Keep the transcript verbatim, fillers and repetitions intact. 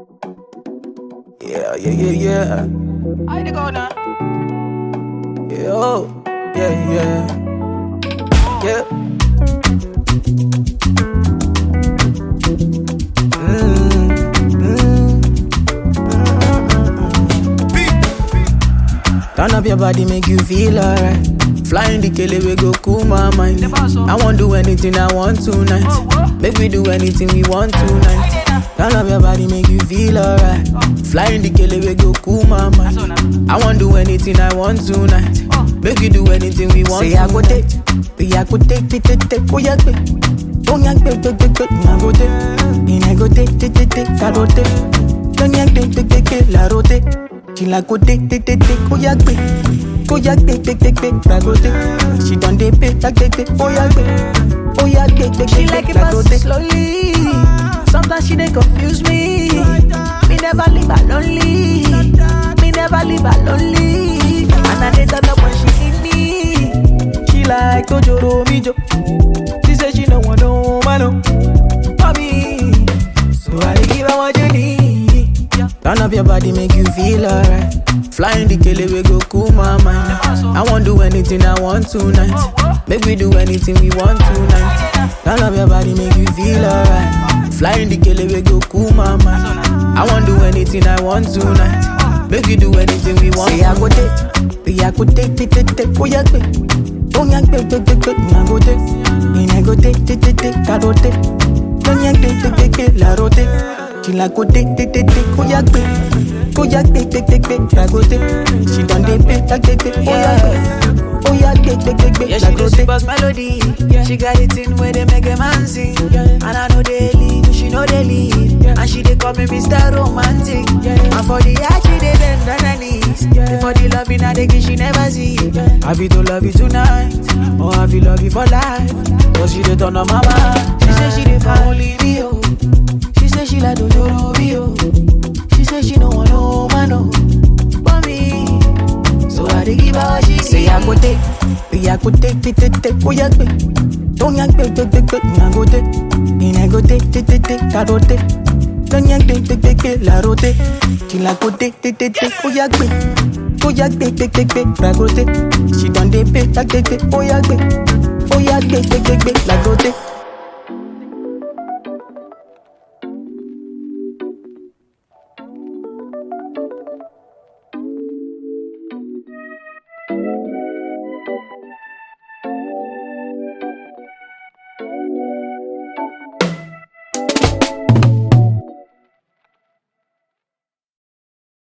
Yeah, yeah, yeah, yeah. I dey go now. Yeah, oh, yeah, yeah. Yeah. Mm, mm, mm. Turn up your body, make you feel alright. Flying the kele, we go cool my mind. I won't do anything I want tonight. Make we do anything we want tonight. Turn up your body, make you feel alright. Flying the kele, we go cool my mind. I won't do anything I want tonight. Make we do anything we want. Say I go take, be I go take, take, take, take, oh yeah, take, oh yeah, take, take, take, take, I go take, and I go take, take, take, take, I go take, don't yeah, take, take, take, take, la rote, she like go take, take, take, take, oh yeah, take. Oh yeah, take, take, take, take, I go take. She done dey pay, take, take, take. Oh yeah, take. Oh yeah, take, take, She take, like it I go fast take. slowly. Sometimes she dey confuse me. Me never leave her lonely. Me never leave her lonely. And I dey turn up when she need me. She like Tojoro Mijo. She say she no want no man, no. For me, so I dey give her what you need. Turn up your body, make you feel alright. Flying the kele, we go cool my mind. I won't do anything I want tonight. Make we do anything we want tonight. Turn up your body, make you feel alright. Flying the kele, we go cool my mind. I won't do anything I want tonight. Make we do anything we want. Say I go take, be I go take, take, take, take, oh yeah, take. Oh yeah, take, take, take, take, I go take, and I go take, take, take, take, I go take. Don't yeah, take, take, take, take, la rote. She like go take, take, take, take, oh yeah, take. Oh yeah, take, take, take, take, I go take. She done dey pay, take, take, take, oh yeah, take. Oh yeah, take, take, take, take, Yeah, I she go do take. super melody. She got it in where they make a man sing. And I know they leave, she know they leave. And she dey call me Mister Romantic. And for the art, she dey bend on her knees. For the loving, I dey give she never see. Have you to love you tonight, or have you love you for life? Cause she dey turn on my mind. She say she dey for only me, oh. She say she like Dojoro me, oh. She say she no want no man, oh. But me, so I dey give her what she Say I go take, be I go take, take, take, take, oh yeah, take. Don't yank, take, take, take, take, I go take, and I go take, take, take, take, I go take. Don't yank, take, take, take, take, la rote. She like go take, take, take, take, oh yeah, take. Oh yeah, take, take, take, take, I go take. She done dey pay, take, take, take, oh yeah, take. Oh yeah, take, take, take, take, la rote.